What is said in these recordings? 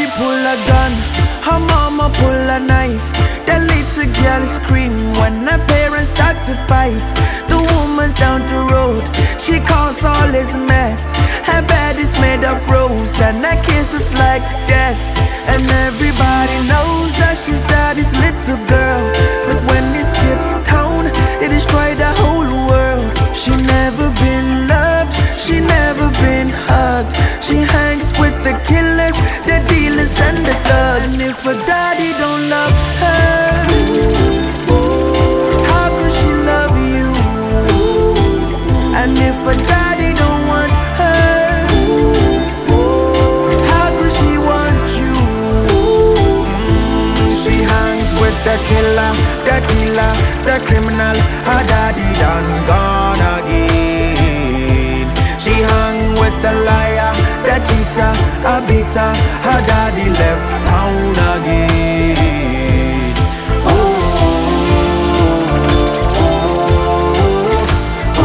pull a gun, her mama pull a knife. The little girl scream when her parents start to fight. The woman down the road, she caused all this mess. Her bed is made of rose and her kiss is like death. And everybody knows that she's daddy's little girl. But when he skipped town, it destroyed the whole world. She never been loved, she never been hugged. She hangs with the killers, the dealers and the thugs. And if her daddy don't love her, how could she love you? And if her daddy don't want her, how could she want you? She hangs with the killer, the dealer, the criminal. Her daddy done gone again. She hung with the liar, the cheater, a beater. Her daddy left town again. Oh, oh,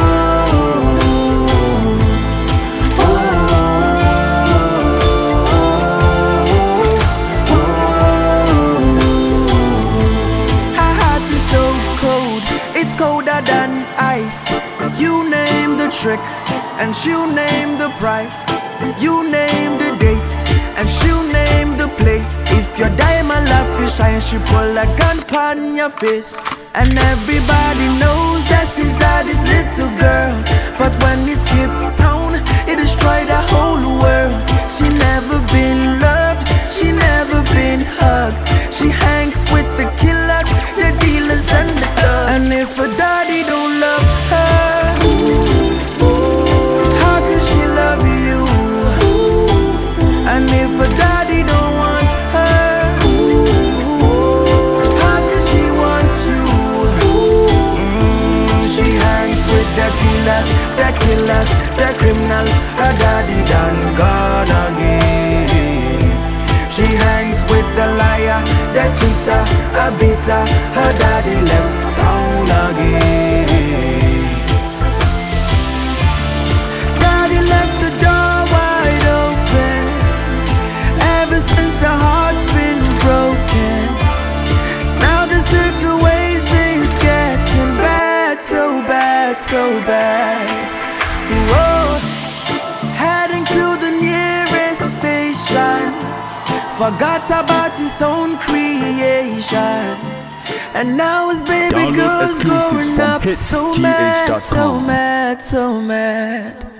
oh, oh, oh. Her heart is so cold, it's colder than ice. You name the trick, and she'll name the price. You name the date, and she'll name the place. If your diamond love is shine, she pull a gun pon your face. And everybody knows that she's daddy's little girl. But when he skipped town, it destroyed the whole world. She never been loved, she never been hugged. She hangs with the killers, the dealers and the thugs. And if her daddy don't love her, and if her daddy don't want her, how could she want you? She hangs with the killers, the criminals. Her daddy done gone again. She hangs with the liar, the cheater, a beater. Her daddy left town again. Daddy left the door wide open. Ever since her heart's been broken, now the situation's getting bad, so bad, so bad. Whoa, heading to the nearest station, forgot about his own creation. And now his baby girl's growing up so mad, so mad, so mad.